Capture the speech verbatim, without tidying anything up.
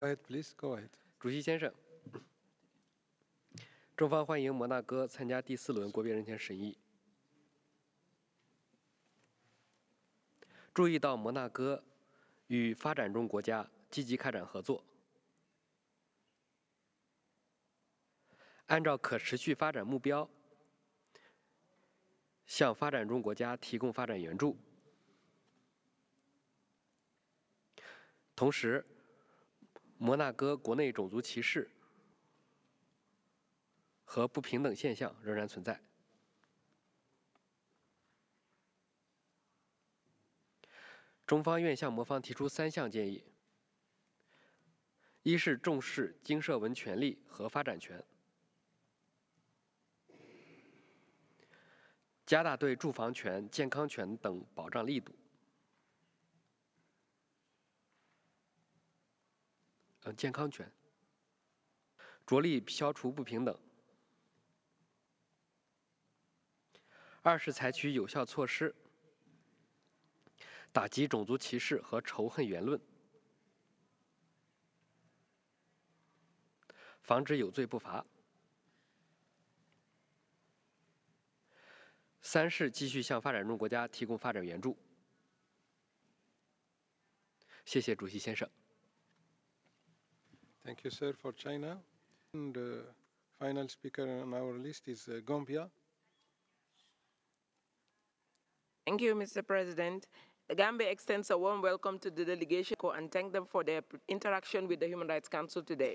Go ahead, please. Go ahead. 主席先生，中方欢迎摩纳哥参加第四轮国别人权审议。注意到摩纳哥与发展中国家积极开展合作，按照可持续发展目标，向发展中国家提供发展援助。同时，摩纳哥国内种族歧视和不平等现象仍然存在。中方愿向摩方提出三项建议：一是重视经社文权利和发展权，加大对住房权、健康权等保障力度。呃，健康权，着力消除不平等。二是采取有效措施，打击种族歧视和仇恨言论，防止有罪不罚。三是继续向发展中国家提供发展援助。谢谢主席先生。 Thank you, sir, for China. And the final speaker on our list is uh, Gambia. Thank you, Mister President. The Gambia extends a warm welcome to the delegation and thank them for their interaction with the Human Rights Council today.